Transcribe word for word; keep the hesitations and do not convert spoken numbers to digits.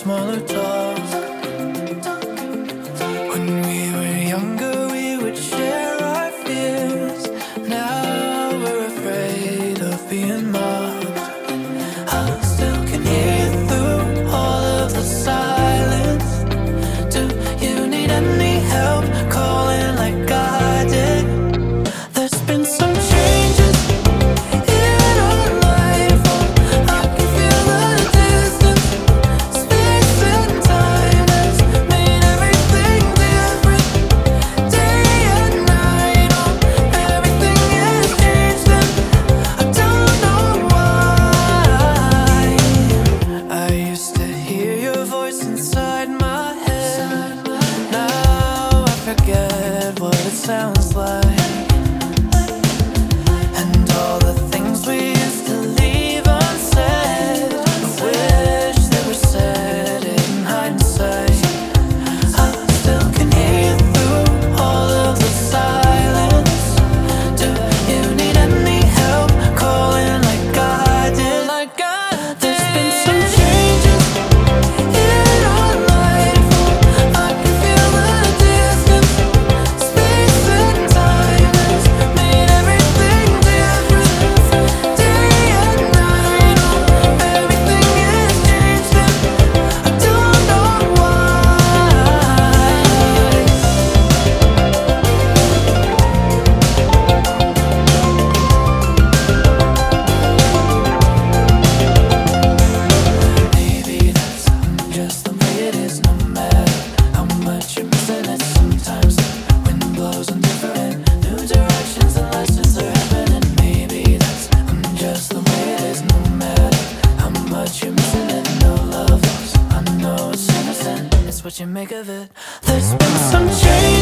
smaller talk. When we were younger, we would share our fears. Now we're afraid of being mocked. I still can hear you through all of the silence. Do you need any help calling like I did? There's been some changes in our life. I can feel the distance. Space and time has made everything different. Day and night, oh, everything has changed and I don't know why. I used to hear your voice inside my head. Now I forget what it sounds like. And all the things we used to leave unsaid, I wish they were said in hindsight. I still can hear you through all of the silence. Do you need any help calling like I did? Like I did. There's been some changes in our life. I can feel the distance. Space and time has made everything different. Day and night, oh, everything has changed and I don't know why. Maybe that's just the way it is, no matter how much you're missing it. Sometimes the wind blows in different new directions and lessons are happening. Maybe that's just the way it is, no matter how much you're missing it. No love lost, I know it's innocent. It's what you make of it. There's been some change